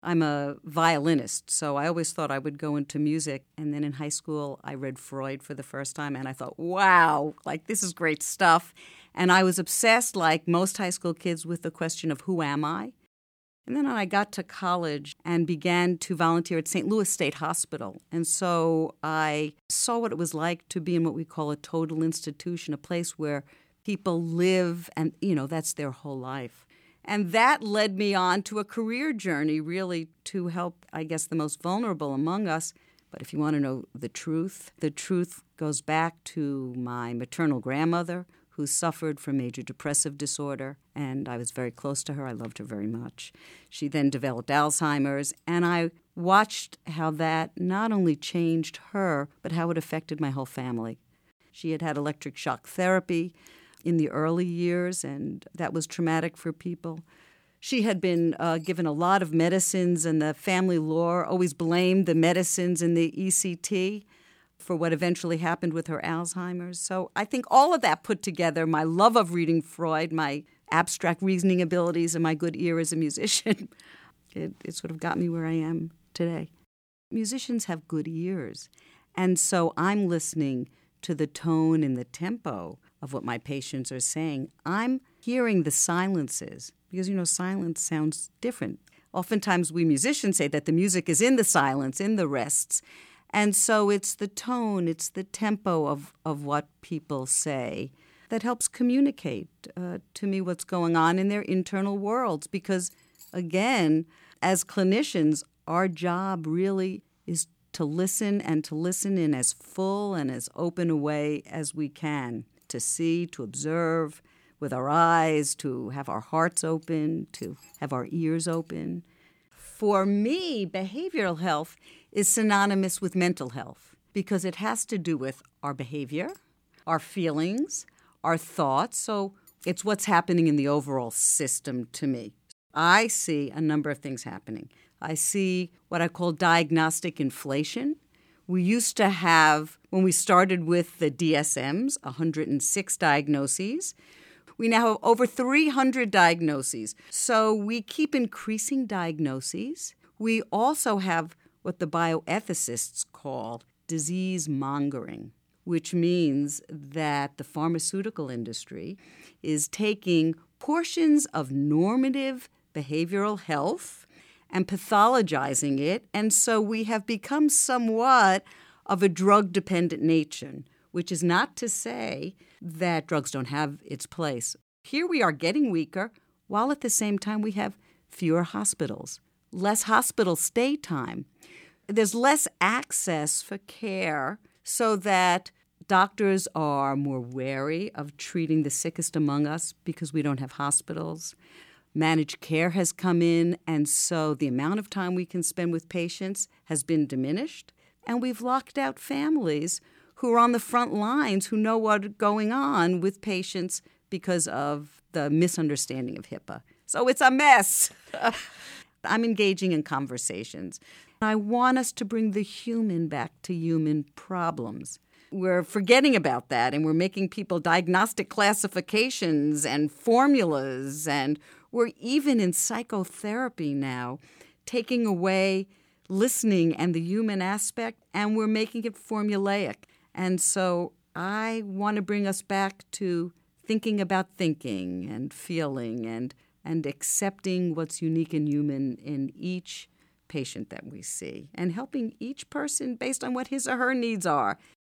I'm a violinist, so I always thought I would go into music. And then in high school, I read Freud for the first time, and I thought, wow, like this is great stuff. And I was obsessed, like most high school kids, with the question of who am I? And then I got to college and began to volunteer at St. Louis State Hospital. And so I saw what it was like to be in what we call a total institution, a place where people live and, that's their whole life. And that led me on to a career journey, really, to help, I guess, the most vulnerable among us. But if you want to know the truth goes back to my maternal grandmother, who suffered from major depressive disorder, and I was very close to her. I loved her very much. She then developed Alzheimer's, and I watched how that not only changed her, but how it affected my whole family. She had had electric shock therapy in the early years, and that was traumatic for people. She had been given a lot of medicines, and the family lore always blamed the medicines and the ECT for what eventually happened with her Alzheimer's. So I think all of that put together, my love of reading Freud, my abstract reasoning abilities, and my good ear as a musician, it sort of got me where I am today. Musicians have good ears, and so I'm listening to the tone and the tempo of what my patients are saying. I'm hearing the silences, because, silence sounds different. Oftentimes we musicians say that the music is in the silence, in the rests. And so it's the tone, it's the tempo of what people say that helps communicate to me what's going on in their internal worlds. Because, again, as clinicians, our job really is to listen and to listen in as full and as open a way as we can, to see, to observe with our eyes, to have our hearts open, to have our ears open. For me, behavioral health is synonymous with mental health because it has to do with our behavior, our feelings, our thoughts. So it's what's happening in the overall system to me. I see a number of things happening. I see what I call diagnostic inflation. We used to have, when we started with the DSMs, 106 diagnoses. We now have over 300 diagnoses. So we keep increasing diagnoses. We also have what the bioethicists call disease mongering, which means that the pharmaceutical industry is taking portions of normative behavioral health and pathologizing it. And so we have become somewhat of a drug-dependent nation, which is not to say that drugs don't have its place. Here we are getting weaker, while at the same time we have fewer hospitals, less hospital stay time. There's less access for care so that doctors are more wary of treating the sickest among us because we don't have hospitals. Managed care has come in, and so the amount of time we can spend with patients has been diminished. And we've locked out families who are on the front lines, who know what's going on with patients because of the misunderstanding of HIPAA. So it's a mess. I'm engaging in conversations. I want us to bring the human back to human problems. We're forgetting about that, and we're making people diagnostic classifications and formulas, and we're even in psychotherapy now taking away listening and the human aspect, and we're making it formulaic. And so I want to bring us back to thinking about thinking and feeling and accepting what's unique and human in each patient that we see and helping each person based on what his or her needs are.